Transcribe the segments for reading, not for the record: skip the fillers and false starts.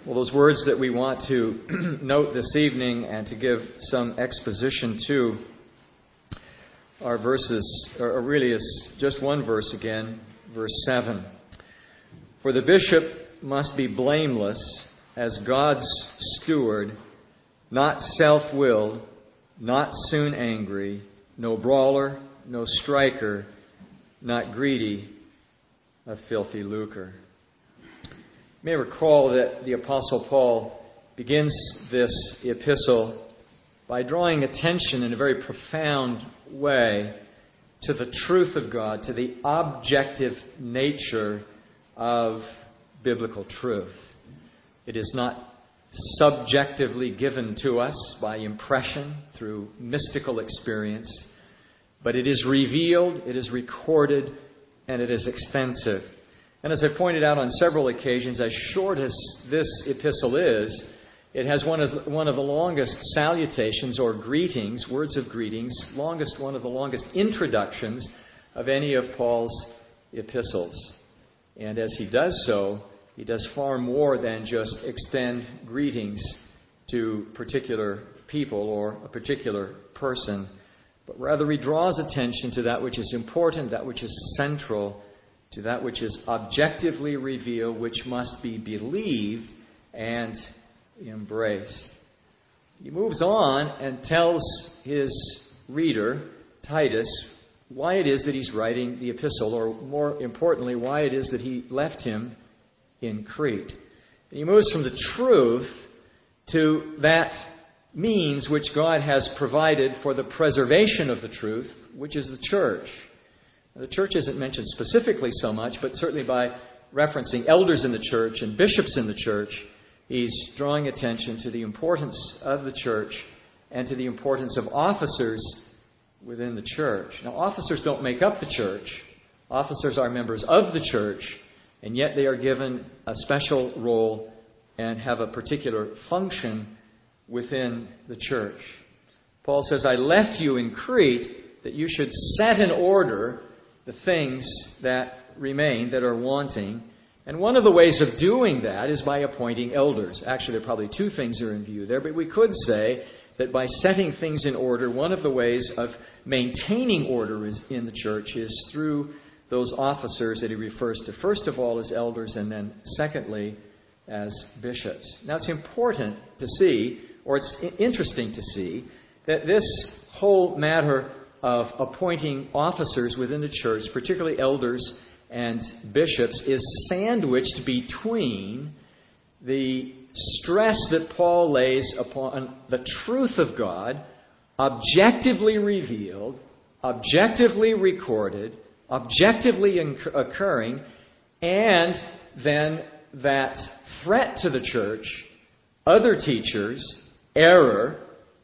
Well, those words that we want to note this evening and to give some exposition to are verses, or really is just one verse again, verse 7. For the bishop must be blameless as God's steward, not self-willed, not soon angry, no brawler, no striker, not greedy of filthy lucre. You may recall that the Apostle Paul begins this epistle by drawing attention in a very profound way to the truth of God, to the objective nature of biblical truth. It is not subjectively given to us by impression through mystical experience, but it is revealed, it is recorded, and it is extensive. And as I pointed out on several occasions, as short as this epistle is, it has one of the longest salutations or greetings, words of greetings, one of the longest introductions of any of Paul's epistles. And as he does so, he does far more than just extend greetings to particular people or a particular person, but rather he draws attention to that which is important, that which is central, to that which is objectively revealed, which must be believed and embraced. He moves on and tells his reader, Titus, why it is that he's writing the epistle, or more importantly, why it is that he left him in Crete. And he moves from the truth to that means which God has provided for the preservation of the truth, which is the church. The church isn't mentioned specifically so much, but certainly by referencing elders in the church and bishops in the church, he's drawing attention to the importance of the church and to the importance of officers within the church. Now, officers don't make up the church. Officers are members of the church, and yet they are given a special role and have a particular function within the church. Paul says, I left you in Crete that you should set in order the things that remain, that are wanting. And one of the ways of doing that is by appointing elders. Actually, there are probably two things are in view there, but we could say that by setting things in order, one of the ways of maintaining order in the church is through those officers that he refers to, first of all, as elders, and then secondly, as bishops. Now, it's important to see, or it's interesting to see, that this whole matter of appointing officers within the church, particularly elders and bishops, is sandwiched between the stress that Paul lays upon the truth of God, objectively revealed, objectively recorded, objectively occurring, and then that threat to the church, other teachers, error,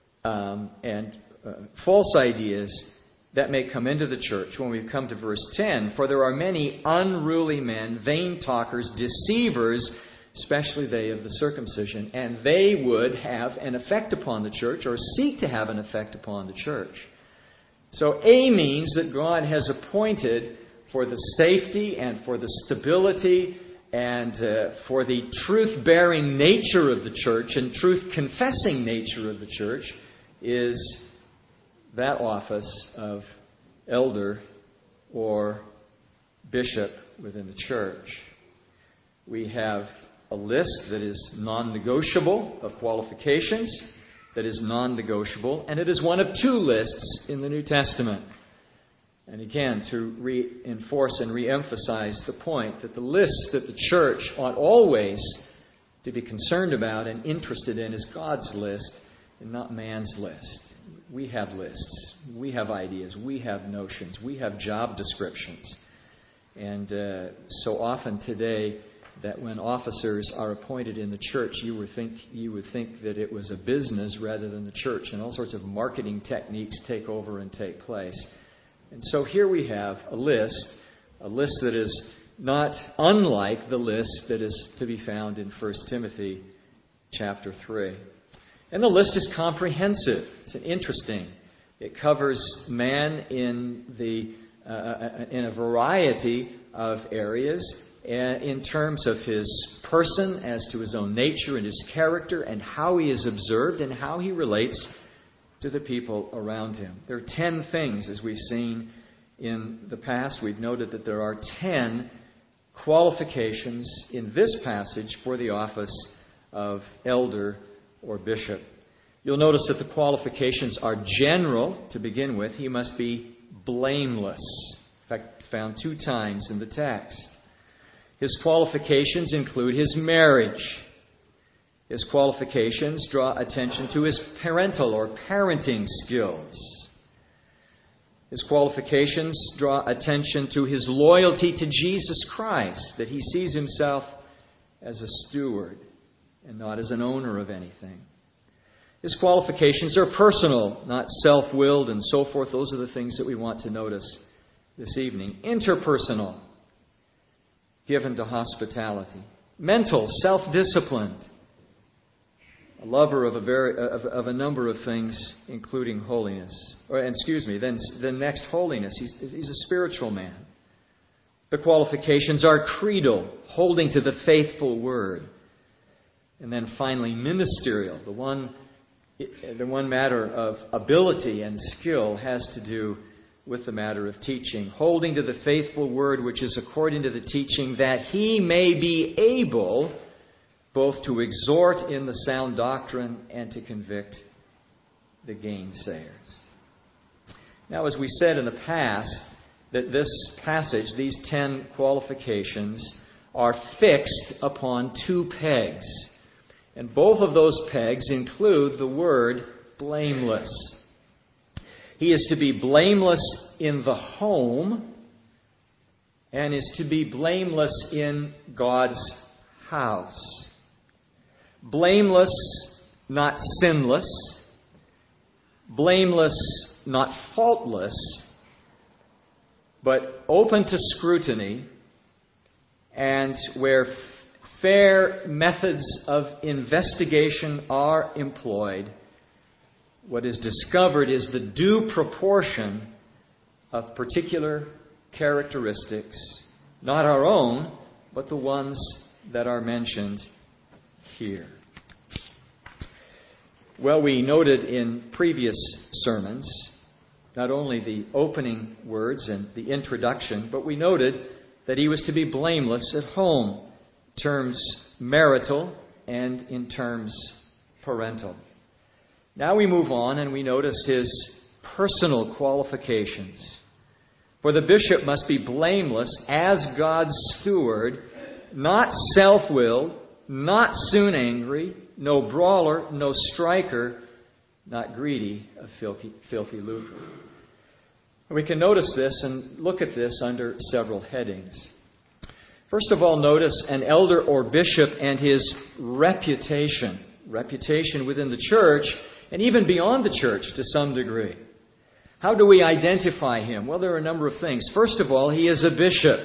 and false ideas that may come into the church. When we come to verse 10, for there are many unruly men, vain talkers, deceivers, especially they of the circumcision, and they would have an effect upon the church, or seek to have an effect upon the church. So A means that God has appointed for the safety and for the stability and for the truth-bearing nature of the church and truth-confessing nature of the church is that office of elder or bishop within the church. We have a list that is non-negotiable of qualifications, that is non-negotiable, and it is one of two lists in the New Testament. And again, to reinforce and reemphasize the point that the list that the church ought always to be concerned about and interested in is God's list and not man's list. We have lists. We have ideas. We have notions. We have job descriptions. And so often today that when officers are appointed in the church, you would think that it was a business rather than the church, and all sorts of marketing techniques take over and take place. And so here we have a list that is not unlike the list that is to be found in 1 Timothy chapter 3. And the list is comprehensive. It's interesting. It covers man in a variety of areas, in terms of his person, as to his own nature and his character, and how he is observed and how he relates to the people around him. There are 10 things, as we've seen in the past. We've noted that there are 10 qualifications in this passage for the office of elder or bishop. You'll notice that the qualifications are general to begin with. He must be blameless. In fact, found 2 times in the text. His qualifications include his marriage. His qualifications draw attention to his parental or parenting skills. His qualifications draw attention to his loyalty to Jesus Christ, that he sees himself as a steward and not as an owner of anything. His qualifications are personal, not self-willed and so forth. Those are the things that we want to notice this evening. Interpersonal, given to hospitality. Mental, self-disciplined, a lover of a number of things, including holiness. Then next, holiness. He's a spiritual man. The qualifications are creedal, holding to the faithful word. And then finally, ministerial. The one matter of ability and skill has to do with the matter of teaching, holding to the faithful word which is according to the teaching, that he may be able both to exhort in the sound doctrine and to convict the gainsayers. Now, as we said in the past, that this passage, these 10 qualifications, are fixed upon 2 pegs. And both of those pegs include the word blameless. He is to be blameless in the home and is to be blameless in God's house. Blameless, not sinless. Blameless, not faultless, but open to scrutiny, and where fair methods of investigation are employed, what is discovered is the due proportion of particular characteristics, not our own, but the ones that are mentioned here. Well, we noted in previous sermons not only the opening words and the introduction, but we noted that he was to be blameless at home, terms marital and in terms parental. Now we move on and we notice his personal qualifications. For the bishop must be blameless as God's steward, not self-willed, not soon angry, no brawler, no striker, not greedy of filthy lucre. We can notice this and look at this under several headings. First of all, notice an elder or bishop and his reputation. Reputation within the church and even beyond the church to some degree. How do we identify him? Well, there are a number of things. First of all, he is a bishop.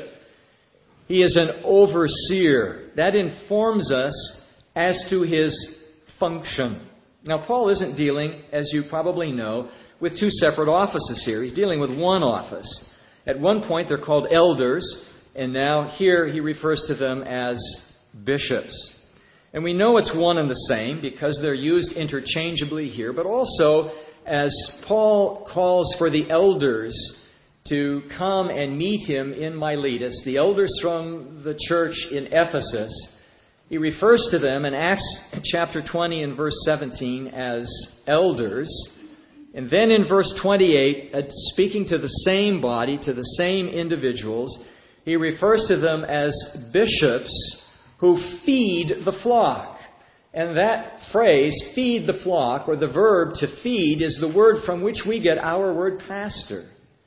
He is an overseer. That informs us as to his function. Now, Paul isn't dealing, as you probably know, with 2 separate offices here. He's dealing with one office. At one point, they're called elders, and now here he refers to them as bishops. And we know it's one and the same because they're used interchangeably here, but also as Paul calls for the elders to come and meet him in Miletus, the elders from the church in Ephesus, he refers to them in Acts chapter 20 and verse 17 as elders. And then in verse 28, speaking to the same body, to the same individuals, he refers to them as bishops who feed the flock. And that phrase, feed the flock, or the verb to feed, is the word from which we get our word pastor.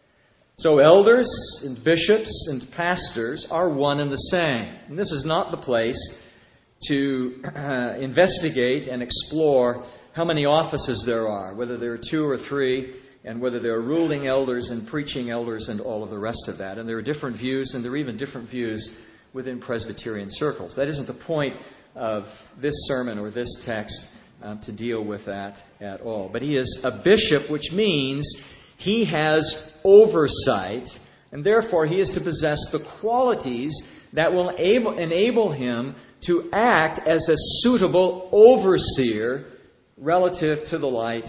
So elders and bishops and pastors are one and the same. And this is not the place to investigate and explore how many offices there are, whether there are 2 or 3, and whether there are ruling elders and preaching elders and all of the rest of that. And there are different views, and there are even different views within Presbyterian circles. That isn't the point of this sermon or this text to deal with that at all. But he is a bishop, which means he has oversight, and therefore he is to possess the qualities that will enable him to act as a suitable overseer relative to the life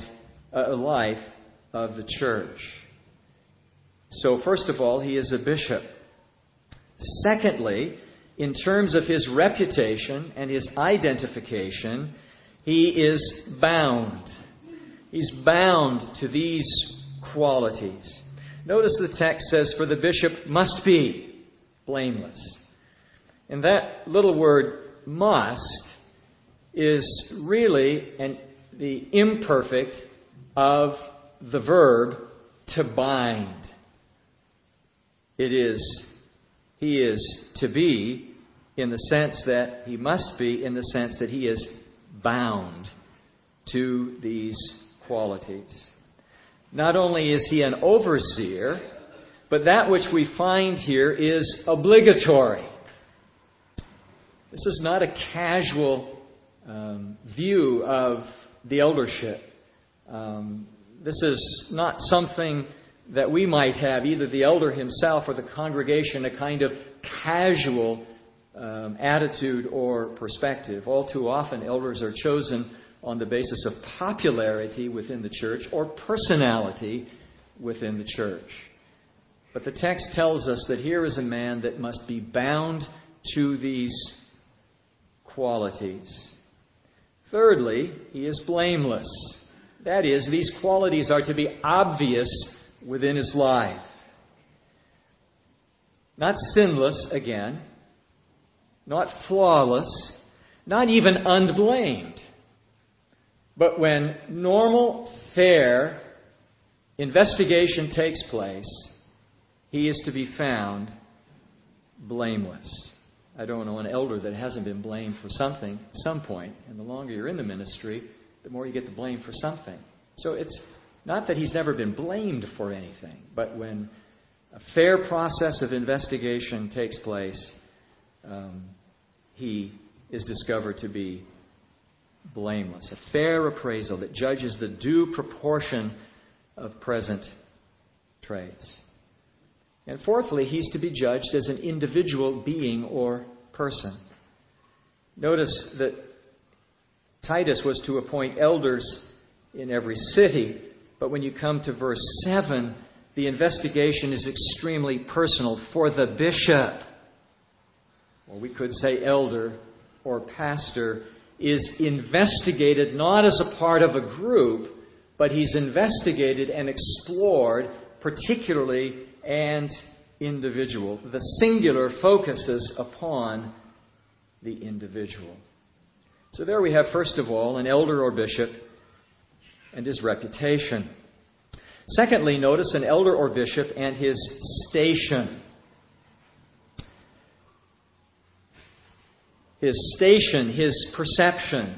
of the church. So, first of all, he is a bishop. Secondly, in terms of his reputation and his identification, he is bound. He's bound to these qualities. Notice the text says, "For the bishop must be blameless." And that little word "must" is really the imperfect of the verb to bind. He is to be in the sense that he must be, in the sense that he is bound to these qualities. Not only is he an overseer, but that which we find here is obligatory. This is not a casual view of the eldership. This is not something that we might have, either the elder himself or the congregation, a kind of casual attitude or perspective. All too often, elders are chosen on the basis of popularity within the church or personality within the church. But the text tells us that here is a man that must be bound to these qualities. Thirdly, he is blameless. That is, these qualities are to be obvious within his life. Not sinless, again. Not flawless. Not even unblamed. But when normal, fair investigation takes place, he is to be found blameless. I don't know an elder that hasn't been blamed for something at some point. And the longer you're in the ministry, the more you get the blame for something. So it's not that he's never been blamed for anything, but when a fair process of investigation takes place, he is discovered to be blameless. A fair appraisal that judges the due proportion of present traits. And fourthly, he's to be judged as an individual being or person. Notice that Titus was to appoint elders in every city, but when you come to verse 7, the investigation is extremely personal for the bishop. Or we could say elder or pastor is investigated not as a part of a group, but he's investigated and explored particularly and individual. The singular focuses upon the individual. So there we have, first of all, an elder or bishop and his reputation. Secondly, notice an elder or bishop and his station. His station, his perception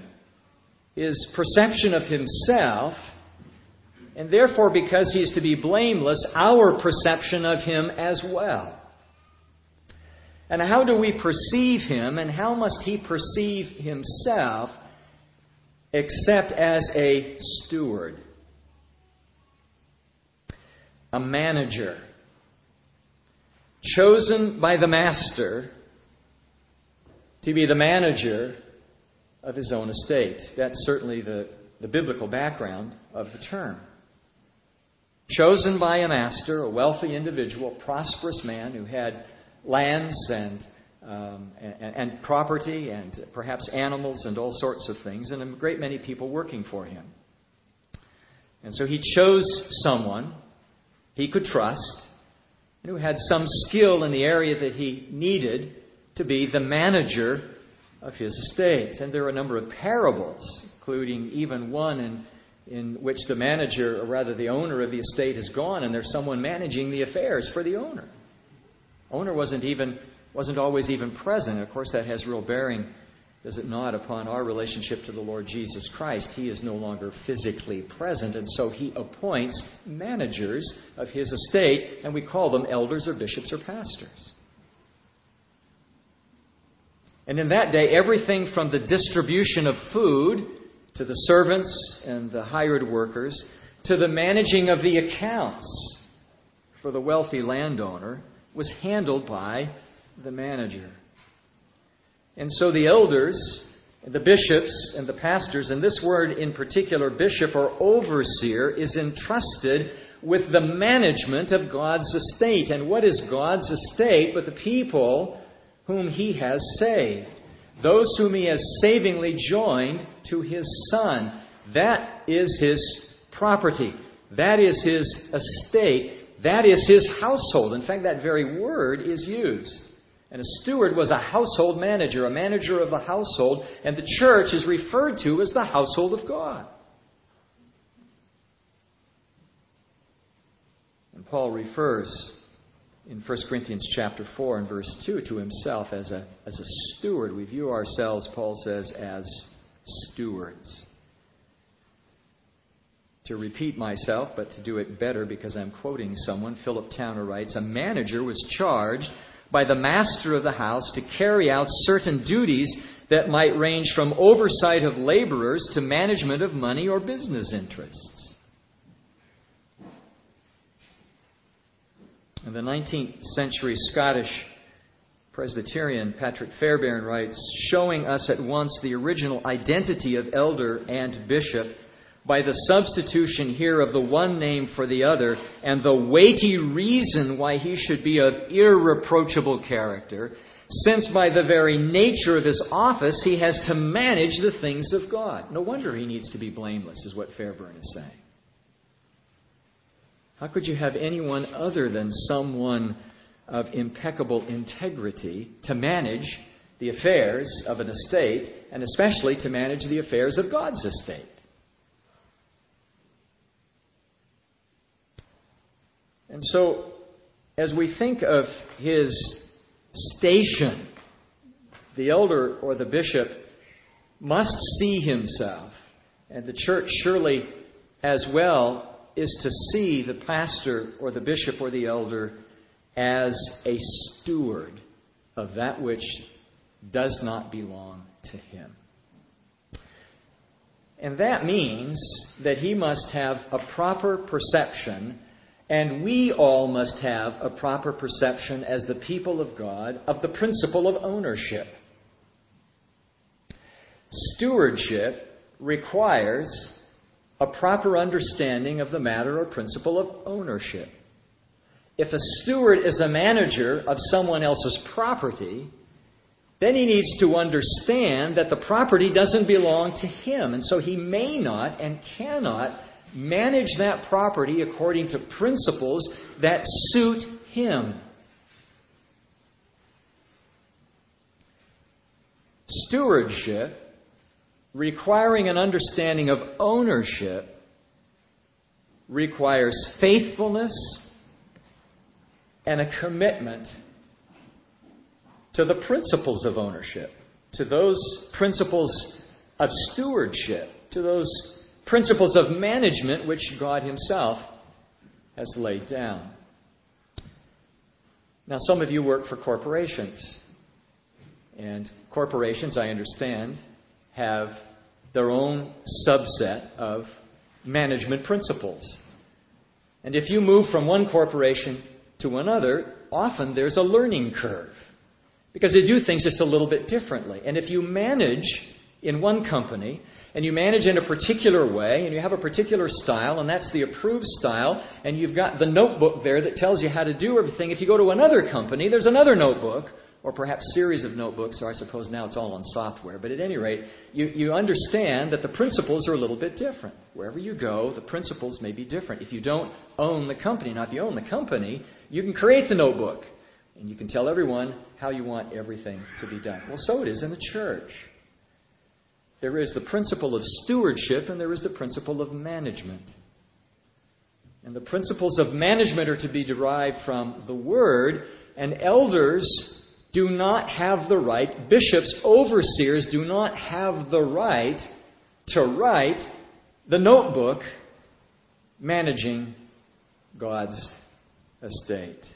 of himself, and therefore, because he is to be blameless, our perception of him as well. And how do we perceive him, and how must he perceive himself, except as a steward, a manager, chosen by the master to be the manager of his own estate? That's certainly the biblical background of the term. Chosen by a master, a wealthy individual, prosperous man who had lands and property and perhaps animals and all sorts of things, and a great many people working for him. And so he chose someone he could trust and who had some skill in the area that he needed to be the manager of his estate. And there are a number of parables, including even one in which the manager, or rather the owner of the estate, is gone, and there's someone managing the affairs for the owner. Owner wasn't always even present. Of course, that has real bearing, does it not, upon our relationship to the Lord Jesus Christ. He is no longer physically present, and so he appoints managers of his estate, and we call them elders or bishops or pastors. And in that day, everything from the distribution of food to the servants and the hired workers, to the managing of the accounts for the wealthy landowner, was handled by the manager. And so the elders, the bishops and the pastors, and this word in particular, bishop or overseer, is entrusted with the management of God's estate. And what is God's estate but the people whom He has saved? Those whom He has savingly joined to His Son. That is His property. That is His estate. That is His household. In fact, that very word is used. And a steward was a household manager, a manager of the household, and the church is referred to as the household of God. And Paul refers in 1 Corinthians chapter 4 and verse 2 to himself as a steward. We view ourselves, Paul says, as stewards. To repeat myself, but to do it better because I'm quoting someone, Philip Towner writes, a manager was charged by the master of the house to carry out certain duties that might range from oversight of laborers to management of money or business interests. And the 19th century Scottish Presbyterian Patrick Fairbairn writes, showing us at once the original identity of elder and bishop by the substitution here of the one name for the other, and the weighty reason why he should be of irreproachable character, since by the very nature of his office he has to manage the things of God. No wonder he needs to be blameless, is what Fairbairn is saying. How could you have anyone other than someone of impeccable integrity to manage the affairs of an estate, and especially to manage the affairs of God's estate? And so, as we think of his station, the elder or the bishop must see himself, and the church surely as well is to see the pastor or the bishop or the elder as a steward of that which does not belong to him. And that means that he must have a proper perception, and we all must have a proper perception as the people of God of the principle of ownership. Stewardship requires a proper understanding of the matter or principle of ownership. If a steward is a manager of someone else's property, then he needs to understand that the property doesn't belong to him, and so he may not and cannot manage that property according to principles that suit him. Stewardship, requiring an understanding of ownership, requires faithfulness and a commitment to the principles of ownership, to those principles of stewardship, to those principles of management which God Himself has laid down. Now, some of you work for corporations, and corporations, I understand, have their own subset of management principles. And if you move from one corporation to another, often there's a learning curve, because they do things just a little bit differently. And if you manage in one company, and you manage in a particular way, and you have a particular style, and that's the approved style, and you've got the notebook there that tells you how to do everything, if you go to another company, there's another notebook, or perhaps series of notebooks, or I suppose now it's all on software. But at any rate, you understand that the principles are a little bit different. Wherever you go, the principles may be different. If you don't own the company, now if you own the company, you can create the notebook, and you can tell everyone how you want everything to be done. Well, so it is in the church. There is the principle of stewardship, and there is the principle of management. And the principles of management are to be derived from the Word, and elders do not have the right, bishops, overseers do not have the right to write the notebook managing God's estate.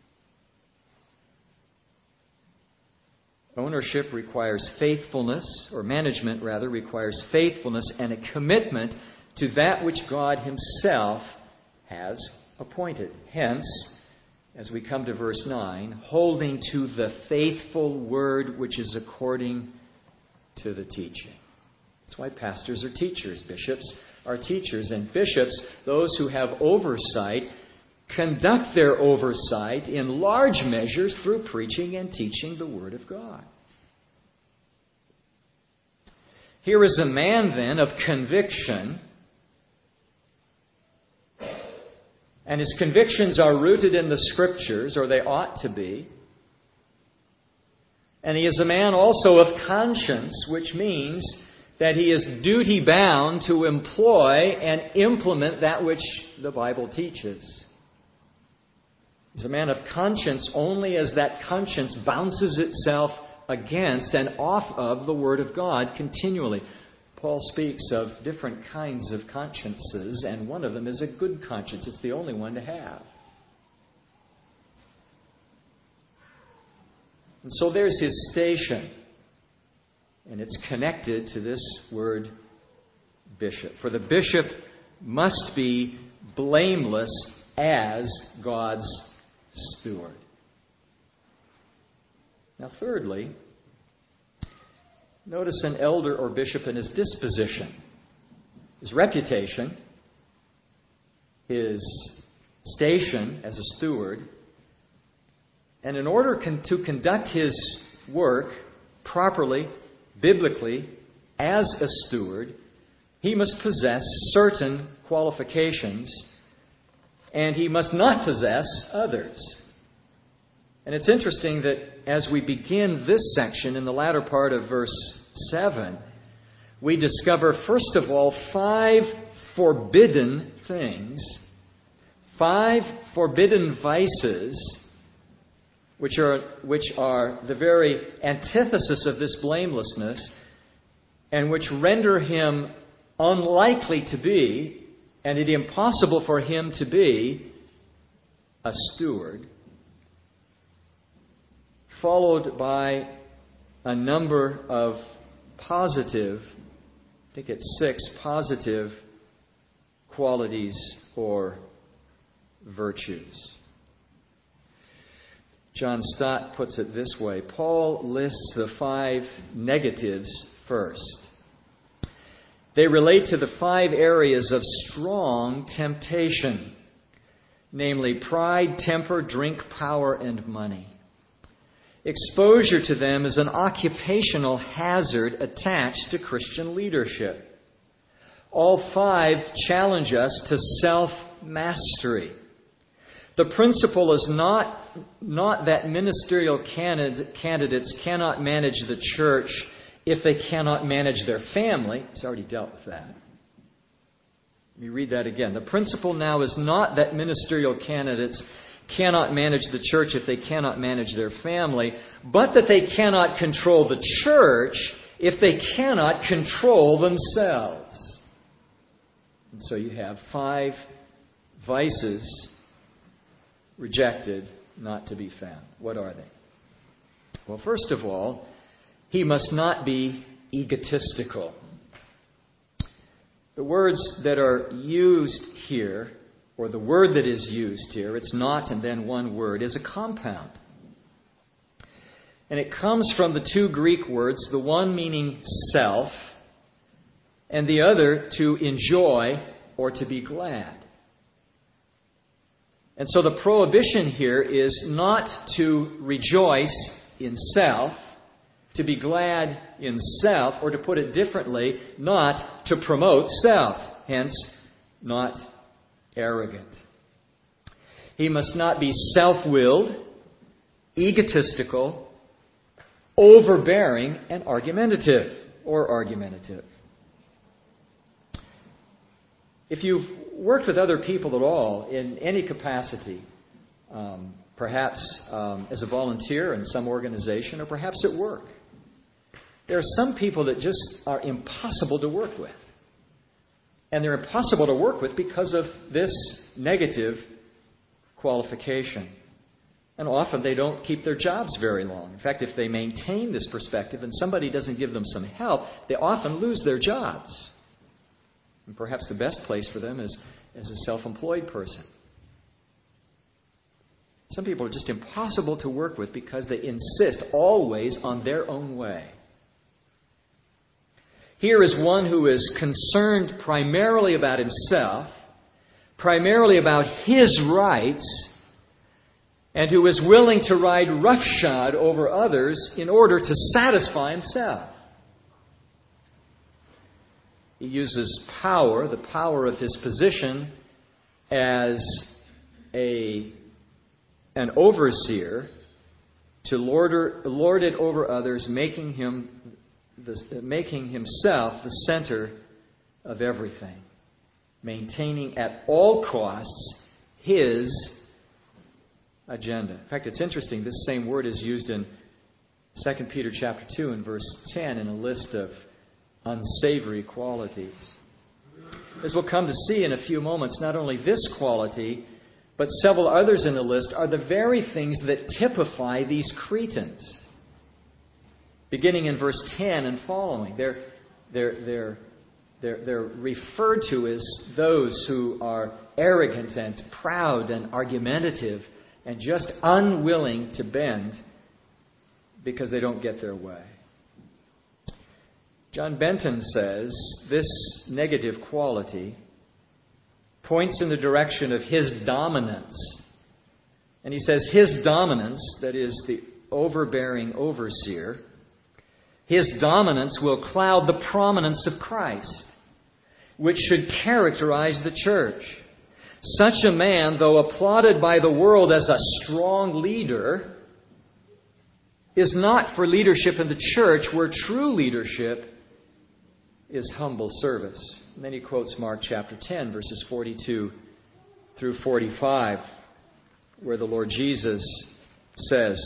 Ownership requires faithfulness, or management rather, requires faithfulness and a commitment to that which God Himself has appointed. Hence, as we come to verse 9, holding to the faithful word which is according to the teaching. That's why pastors are teachers, bishops are teachers, and bishops, those who have oversight, conduct their oversight in large measures through preaching and teaching the Word of God. Here is a man then of conviction, and his convictions are rooted in the Scriptures, or they ought to be. And he is a man also of conscience, which means that he is duty-bound to employ and implement that which the Bible teaches. He's a man of conscience only as that conscience bounces itself against and off of the Word of God continually. Paul speaks of different kinds of consciences, and one of them is a good conscience. It's the only one to have. And so there's his station, and it's connected to this word bishop. For the bishop must be blameless as God's steward. Now, thirdly, notice an elder or bishop in his disposition, his reputation, his station as a steward. And in order to conduct his work properly, biblically, as a steward, he must possess certain qualifications, and he must not possess others. And it's interesting that as we begin this section in the latter part of verse 7, we discover, first of all, 5 forbidden things, 5 forbidden vices, which are the very antithesis of this blamelessness, and which render him unlikely to be, and it impossible for him to be, a steward, followed by a number of positive, I think it's 6 positive qualities or virtues. John Stott puts it this way. Paul lists the 5 negatives first. They relate to the 5 areas of strong temptation, namely pride, temper, drink, power, and money. Exposure to them is an occupational hazard attached to Christian leadership. All 5 challenge us to self-mastery. The principle is not that ministerial candidates cannot manage the church if they cannot manage their family. He's already dealt with that. Let me read that again. The principle now is not that ministerial candidates cannot manage the church if they cannot manage their family, but that they cannot control the church if they cannot control themselves. And so you have 5 vices rejected, not to be found. What are they? Well, first of all, he must not be egotistical. The words that are used here, or the word that is used here, it's not and then one word, is a compound. And it comes from the 2 Greek words, the one meaning self, and the other to enjoy or to be glad. And so the prohibition here is not to rejoice in self, to be glad in self, or to put it differently, not to promote self, hence not arrogant. He must not be self-willed, egotistical, overbearing, and argumentative. If you've worked with other people at all in any capacity, perhaps as a volunteer in some organization or perhaps at work, there are some people that just are impossible to work with. And they're impossible to work with because of this negative qualification. And often they don't keep their jobs very long. In fact, if they maintain this perspective and somebody doesn't give them some help, they often lose their jobs. And perhaps the best place for them is as a self-employed person. Some people are just impossible to work with because they insist always on their own way. Here is one who is concerned primarily about himself, primarily about his rights, and who is willing to ride roughshod over others in order to satisfy himself. He uses power, the power of his position, as an overseer to lord it over others, making himself the center of everything, maintaining at all costs his agenda. In fact, it's interesting, this same word is used in 2 Peter chapter 2 and verse 10 in a list of unsavory qualities. As we'll come to see in a few moments, not only this quality, but several others in the list are the very things that typify these Cretans. Beginning in verse 10 and following, they're referred to as those who are arrogant and proud and argumentative and just unwilling to bend because they don't get their way. John Benton says this negative quality points in the direction of his dominance. And he says his dominance, that is the overbearing overseer, his dominance will cloud the prominence of Christ, which should characterize the church. Such a man, though applauded by the world as a strong leader, is not for leadership in the church, where true leadership is humble service. And then he quotes Mark chapter 10, verses 42 through 45, where the Lord Jesus says,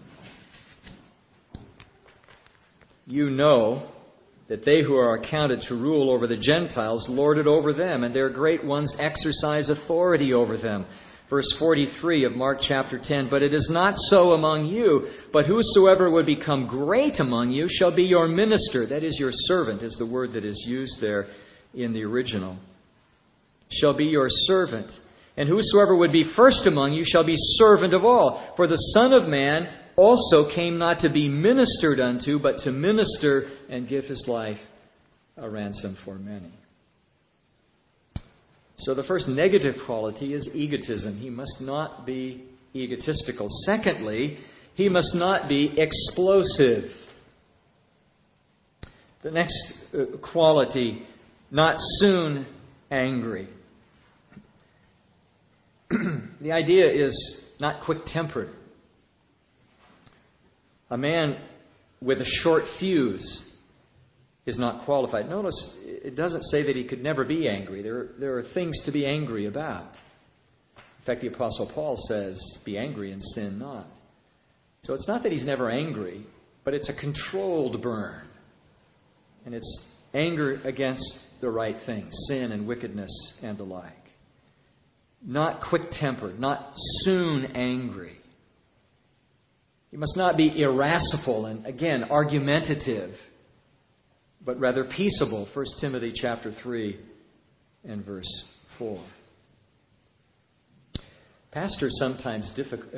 "You know that they who are accounted to rule over the Gentiles lord it over them, and their great ones exercise authority over them." Verse 43 of Mark chapter 10, "But it is not so among you, but whosoever would become great among you shall be your minister." That is, your servant is the word that is used there in the original. "Shall be your servant. And whosoever would be first among you shall be servant of all. For the Son of Man also came not to be ministered unto, but to minister and give his life a ransom for many." So the first negative quality is egotism. He must not be egotistical. Secondly, he must not be explosive. The next quality, not soon angry. The idea is not quick-tempered. A man with a short fuse is not qualified. Notice, it doesn't say that he could never be angry. There are things to be angry about. In fact, the Apostle Paul says, "Be angry and sin not." So it's not that he's never angry, but it's a controlled burn. And it's anger against the right things, sin and wickedness and the like. Not quick-tempered, not soon angry. He must not be irascible and, again, argumentative, but rather peaceable. 1 Timothy chapter 3 and verse 4. Pastors sometimes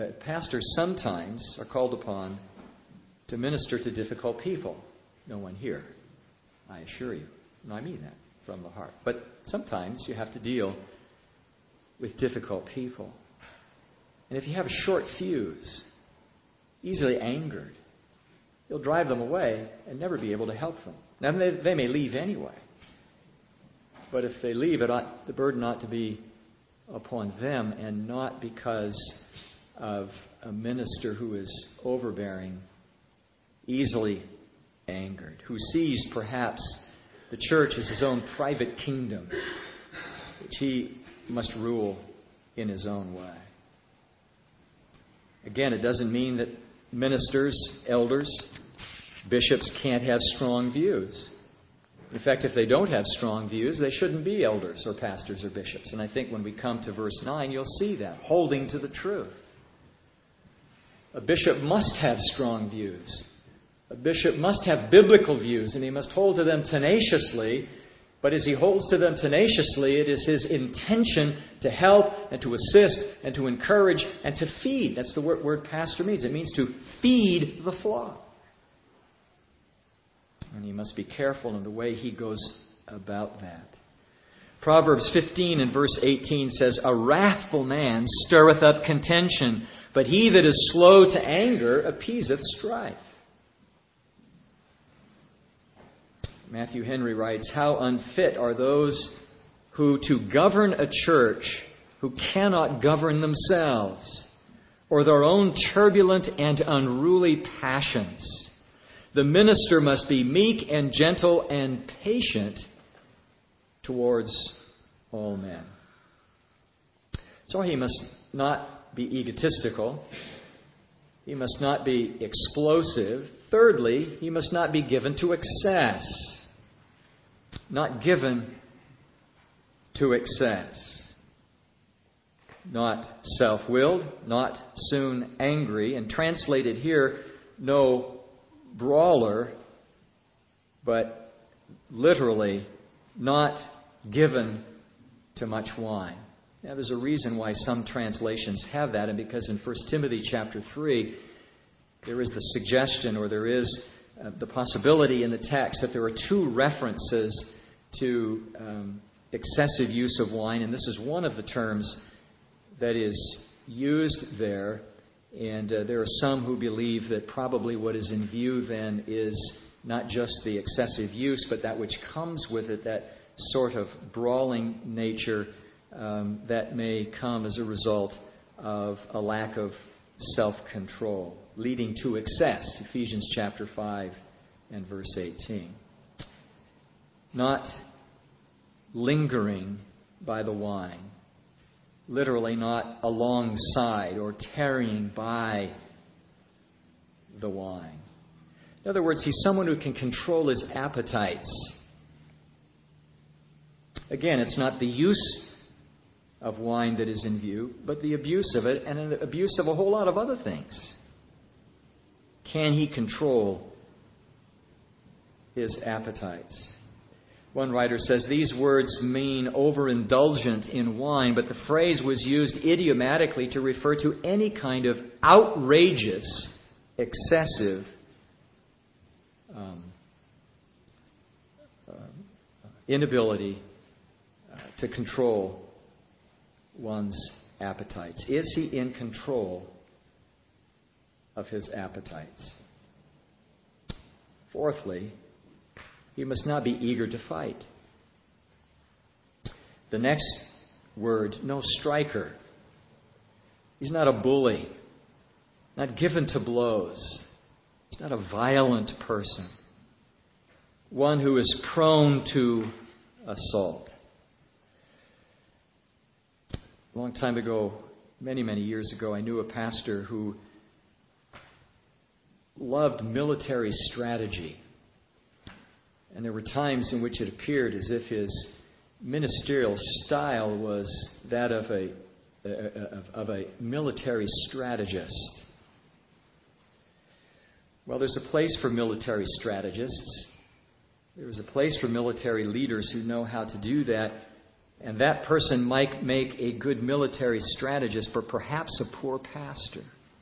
are called upon to minister to difficult people. No one here, I assure you. And I mean that from the heart. But sometimes you have to deal with difficult people. And if you have a short fuse, easily angered, you'll drive them away and never be able to help them. Now, they may leave anyway. But if they leave, the burden ought to be upon them and not because of a minister who is overbearing, easily angered, who sees perhaps the church as his own private kingdom, which he must rule in his own way. Again, it doesn't mean that ministers, elders, bishops can't have strong views. In fact, if they don't have strong views, they shouldn't be elders or pastors or bishops. And I think when we come to verse 9, you'll see that, holding to the truth. A bishop must have strong views. A bishop must have biblical views, and he must hold to them tenaciously But as he holds to them tenaciously, it is his intention to help and to assist and to encourage and to feed. That's the word pastor means. It means to feed the flock. And he must be careful in the way he goes about that. Proverbs 15 and verse 18 says, "A wrathful man stirreth up contention, but he that is slow to anger appeaseth strife." Matthew Henry writes, "How unfit are those who to govern a church who cannot govern themselves, or their own turbulent and unruly passions. The minister must be meek and gentle and patient towards all men." So he must not be egotistical. He must not be explosive. Thirdly, he must not be given to excess. Not given to excess. Not self-willed, not soon angry. And translated here, no brawler, but literally not given to much wine. Now, there's a reason why some translations have that, and because in 1 Timothy chapter 3, there is the suggestion, or there is the possibility in the text that there are two references to excessive use of wine, and this is one of the terms that is used there. And there are some who believe that probably what is in view then is not just the excessive use, but that which comes with it, that sort of brawling nature that may come as a result of a lack of self-control, leading to excess. Ephesians chapter 5 and verse 18. Not lingering by the wine. Literally not alongside or tarrying by the wine. In other words, he's someone who can control his appetites. Again, it's not the use of wine that is in view, but the abuse of it and an abuse of a whole lot of other things. Can he control his appetites? One writer says these words mean overindulgent in wine, but the phrase was used idiomatically to refer to any kind of outrageous, excessive inability to control one's appetites. Is he in control of his appetites? Fourthly, he must not be eager to fight. The next word, no striker. He's not a bully, not given to blows. He's not a violent person, one who is prone to assault. A long time ago, many, many years ago, I knew a pastor who loved military strategy. And there were times in which it appeared as if his ministerial style was that of a military strategist. Well, there's a place for military strategists. There's a place for military leaders who know how to do that. And that person might make a good military strategist, but perhaps a poor pastor.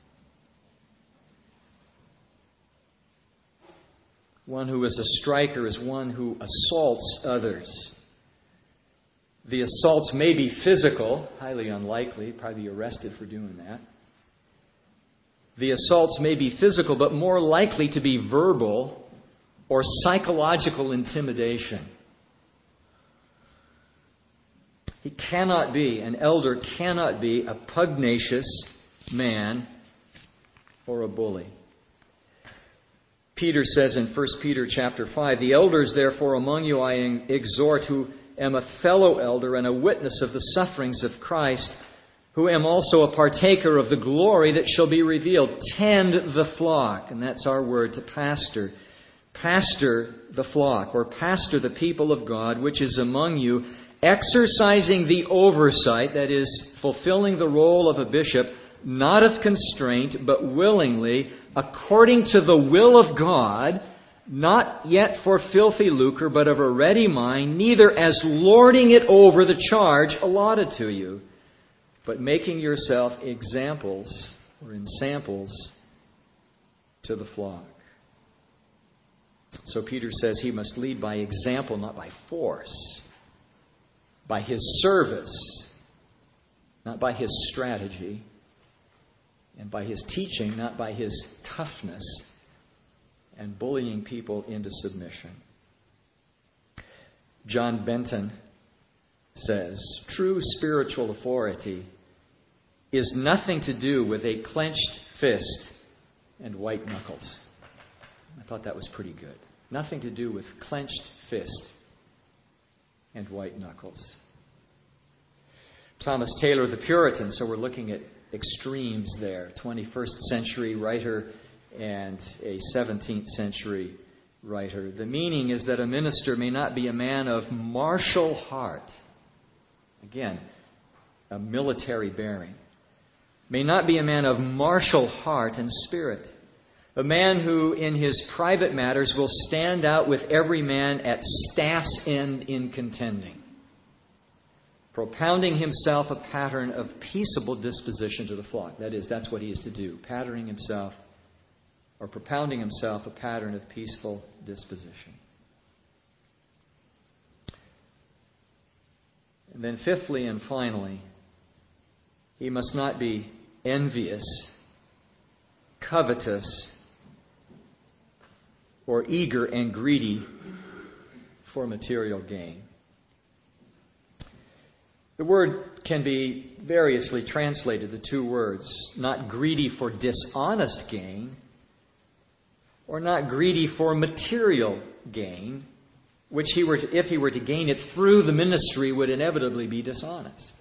One who is a striker is one who assaults others. The assaults may be physical, highly unlikely, probably arrested for doing that. The assaults may be physical, but more likely to be verbal or psychological intimidation. An elder cannot be a pugnacious man or a bully. Peter says in 1 Peter chapter 5, "The elders therefore among you I exhort, who am a fellow elder and a witness of the sufferings of Christ, who am also a partaker of the glory that shall be revealed. Tend the flock." And that's our word to pastor. Pastor the flock, or pastor the people of God, which is among you, exercising the oversight, that is, fulfilling the role of a bishop, not of constraint, but willingly, according to the will of God, not yet for filthy lucre, but of a ready mind, neither as lording it over the charge allotted to you, but making yourself examples or ensamples to the flock. So Peter says he must lead by example, not by force, by his service, not by his strategy, and by his teaching, not by his toughness and bullying people into submission. John Benton says, true spiritual authority is nothing to do with a clenched fist and white knuckles. I thought that was pretty good. Nothing to do with clenched fist and white knuckles. Thomas Taylor, the Puritan, so we're looking at extremes there, 21st century writer and a 17th century writer. The meaning is that a minister may not be a man of martial heart. Again, a military bearing. May not be a man of martial heart and spirit. A man who in his private matters will stand out with every man at staff's end in contending, propounding himself a pattern of peaceable disposition to the flock. That is, that's what he is to do, patterning himself or propounding himself a pattern of peaceful disposition. And then fifthly and finally, he must not be envious, covetous, or eager and greedy for material gain. The word can be variously translated, the two words, not greedy for dishonest gain, or not greedy for material gain, which if he were to gain it through the ministry, would inevitably be dishonest.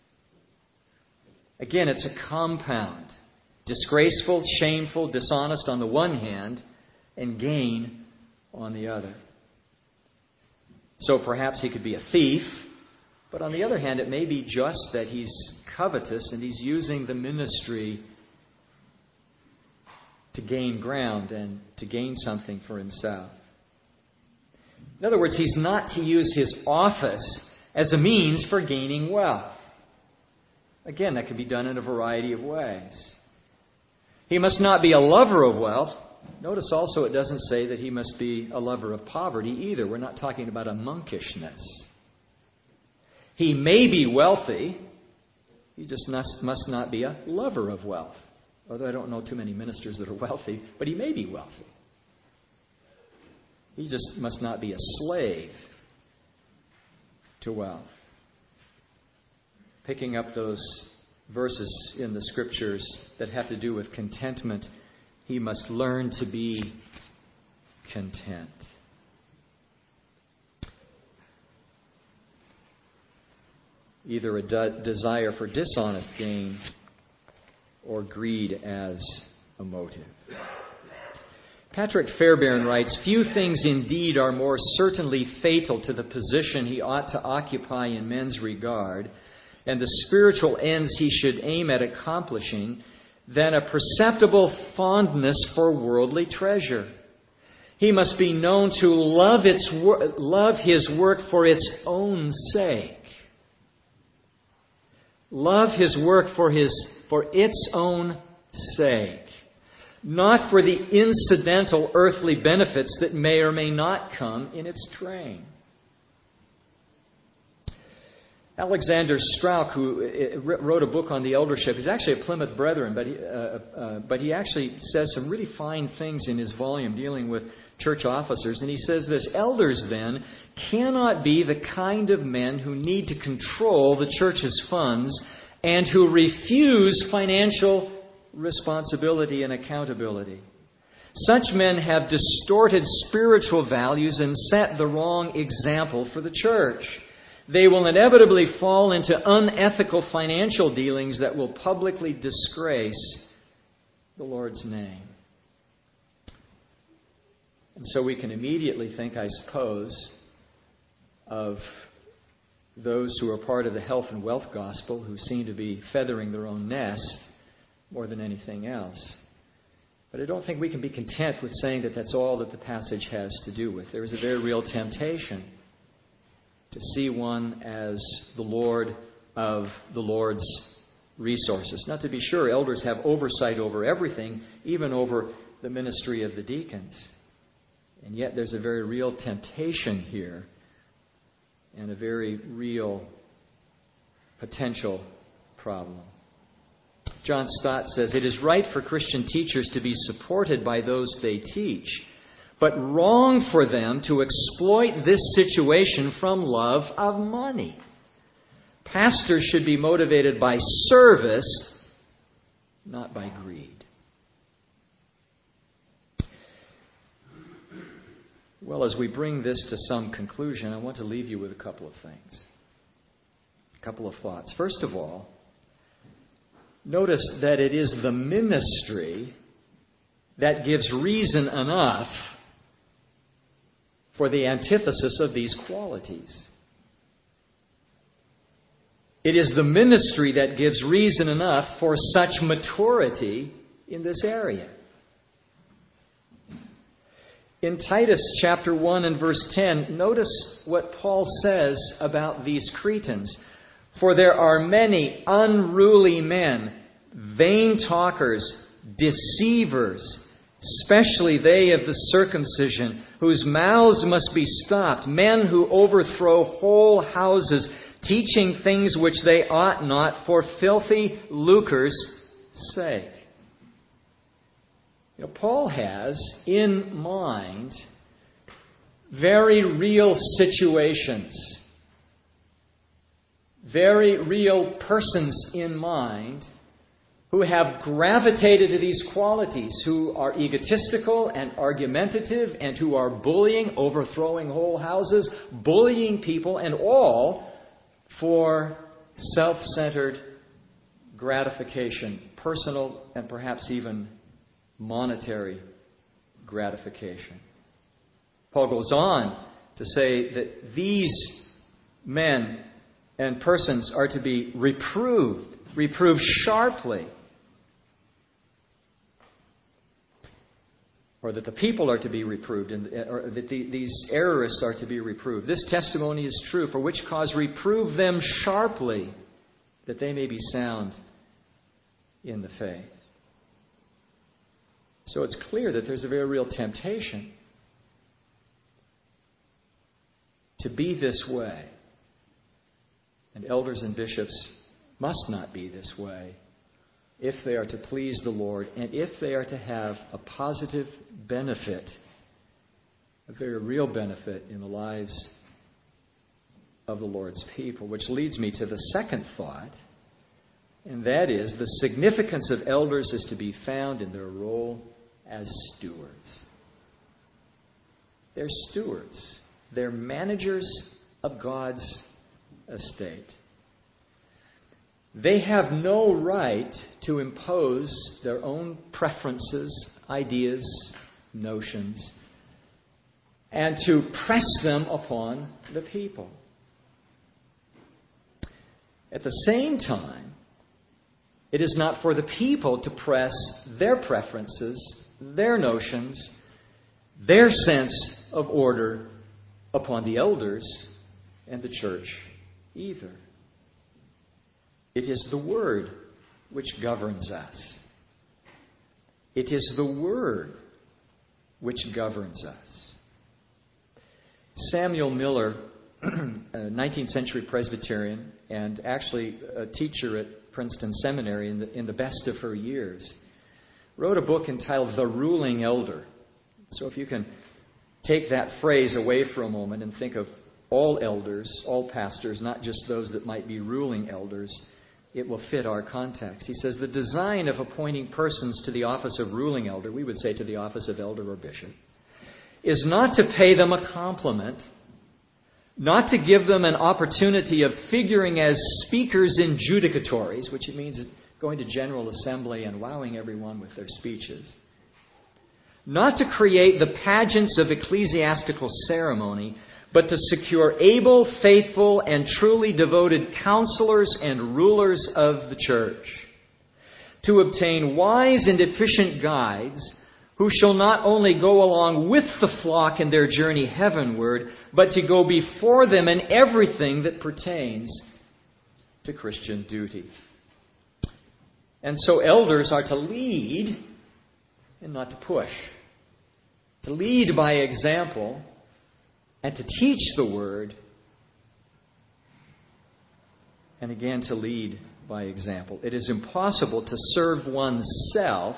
Again, it's a compound. Disgraceful, shameful, dishonest on the one hand, and gain on the other. So perhaps he could be a thief, but on the other hand, it may be just that he's covetous and he's using the ministry to gain ground and to gain something for himself. In other words, he's not to use his office as a means for gaining wealth. Again, that can be done in a variety of ways. He must not be a lover of wealth. Notice also it doesn't say that he must be a lover of poverty either. We're not talking about a monkishness. He may be wealthy. He just must not be a lover of wealth. Although I don't know too many ministers that are wealthy, but he may be wealthy. He just must not be a slave to wealth. Picking up those verses in the Scriptures that have to do with contentment, he must learn to be content. Either a desire for dishonest gain or greed as a motive. Patrick Fairbairn writes, few things indeed are more certainly fatal to the position he ought to occupy in men's regard and the spiritual ends he should aim at accomplishing than a perceptible fondness for worldly treasure. He must be known to love his work for its own sake. Love his work for its own sake. Not for the incidental earthly benefits that may or may not come in its train. Alexander Strauch, who wrote a book on the eldership, he's actually a Plymouth Brethren, but he actually says some really fine things in his volume dealing with church officers. And he says this, elders then cannot be the kind of men who need to control the church's funds and who refuse financial responsibility and accountability. Such men have distorted spiritual values and set the wrong example for the church. They will inevitably fall into unethical financial dealings that will publicly disgrace the Lord's name. And so we can immediately think, I suppose, of those who are part of the health and wealth gospel who seem to be feathering their own nest more than anything else. But I don't think we can be content with saying that that's all that the passage has to do with. There is a very real temptation to see one as the Lord of the Lord's resources. Now, to be sure, elders have oversight over everything, even over the ministry of the deacons. And yet there's a very real temptation here and a very real potential problem. John Stott says, "It is right for Christian teachers to be supported by those they teach, but wrong for them to exploit this situation from love of money. Pastors should be motivated by service, not by greed." Well, as we bring this to some conclusion, I want to leave you with a couple of things, a couple of thoughts. First of all, notice that it is the ministry that gives reason enough for the antithesis of these qualities. It is the ministry that gives reason enough for such maturity in this area. In Titus chapter 1 and verse 10, notice what Paul says about these Cretans. "For there are many unruly men, vain talkers, deceivers, especially they of the circumcision, whose mouths must be stopped, men who overthrow whole houses, teaching things which they ought not for filthy lucre's sake." Paul has in mind very real situations, very real persons in mind who have gravitated to these qualities, who are egotistical and argumentative and who are bullying, overthrowing whole houses, bullying people, and all for self-centered gratification, personal and perhaps even monetary gratification. Paul goes on to say that these men and persons are to be reproved sharply, or that the people are to be reproved, or that these errorists are to be reproved. "This testimony is true, for which cause reprove them sharply, that they may be sound in the faith." So it's clear that there's a very real temptation to be this way. And elders and bishops must not be this way if they are to please the Lord and if they are to have a positive benefit, a very real benefit in the lives of the Lord's people. Which leads me to the second thought, and that is the significance of elders is to be found in their role as stewards. They're stewards. They're managers of God's estate. They have no right to impose their own preferences, ideas, notions, and to press them upon the people. At the same time, it is not for the people to press their preferences, their notions, their sense of order upon the elders and the church either. It is the Word which governs us. It is the Word which governs us. Samuel Miller, a 19th century Presbyterian and actually a teacher at Princeton Seminary in the best of her years, wrote a book entitled The Ruling Elder. So if you can take that phrase away for a moment and think of all elders, all pastors, not just those that might be ruling elders, it will fit our context. He says, the design of appointing persons to the office of ruling elder, we would say to the office of elder or bishop, is not to pay them a compliment, not to give them an opportunity of figuring as speakers in judicatories, which it means going to General Assembly and wowing everyone with their speeches, not to create the pageants of ecclesiastical ceremony, but to secure able, faithful, and truly devoted counselors and rulers of the church, to obtain wise and efficient guides who shall not only go along with the flock in their journey heavenward, but to go before them in everything that pertains to Christian duty. And so elders are to lead and not to push. To lead by example and to teach the Word, and again to lead by example. It is impossible to serve oneself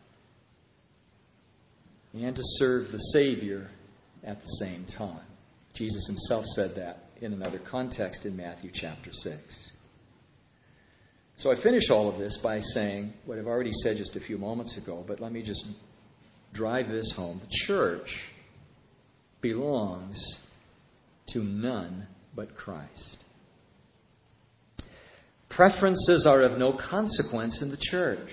and to serve the Savior at the same time. Jesus himself said that in another context in Matthew chapter 6. So I finish all of this by saying what I've already said just a few moments ago, but let me just drive this home. The church belongs to none but Christ. Preferences are of no consequence in the church,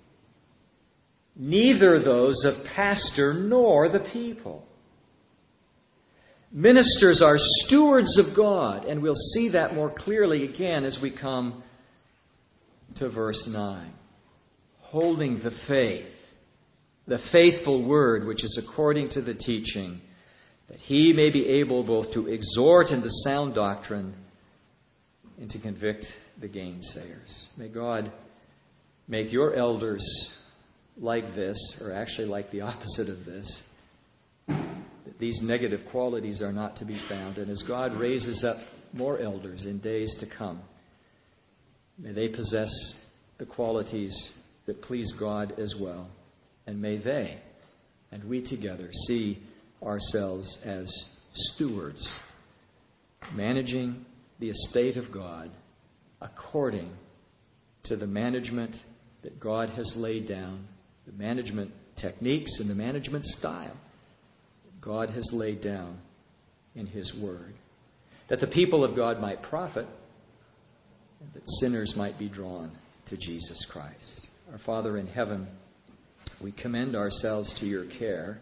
neither those of pastor nor the people. Ministers are stewards of God, and we'll see that more clearly again as we come to verse 9. Holding the faith, the faithful word which is according to the teaching, that he may be able both to exhort in the sound doctrine and to convict the gainsayers. May God make your elders like this, or actually like the opposite of this. That these negative qualities are not to be found. And as God raises up more elders in days to come, may they possess the qualities that please God as well. And may they and we together see ourselves as stewards, managing the estate of God according to the management that God has laid down, the management techniques and the management style that God has laid down in His Word, that the people of God might profit and that sinners might be drawn to Jesus Christ. Our Father in heaven, we commend ourselves to your care,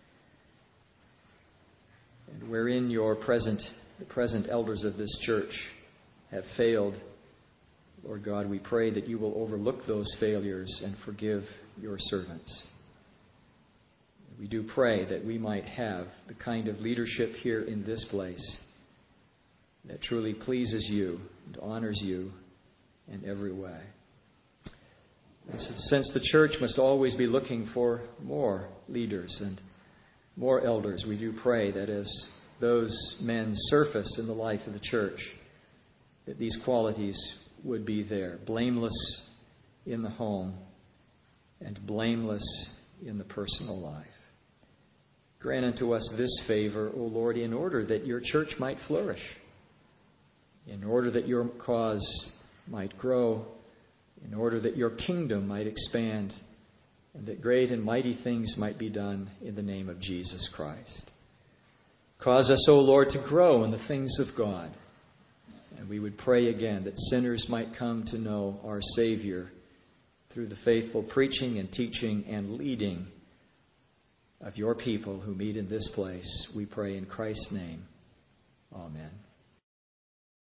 and wherein the present elders of this church have failed, Lord God, we pray that you will overlook those failures and forgive your servants. We do pray that we might have the kind of leadership here in this place that truly pleases you and honors you in every way. And since the church must always be looking for more leaders and more elders, we do pray that as those men surface in the life of the church, that these qualities would be there, blameless in the home and blameless in the personal life. Grant unto us this favor, O Lord, in order that your church might flourish, in order that your cause might grow, in order that your kingdom might expand, and that great and mighty things might be done in the name of Jesus Christ. Cause us, O Lord, to grow in the things of God. And we would pray again that sinners might come to know our Savior through the faithful preaching and teaching and leading of your people who meet in this place. We pray in Christ's name. Amen.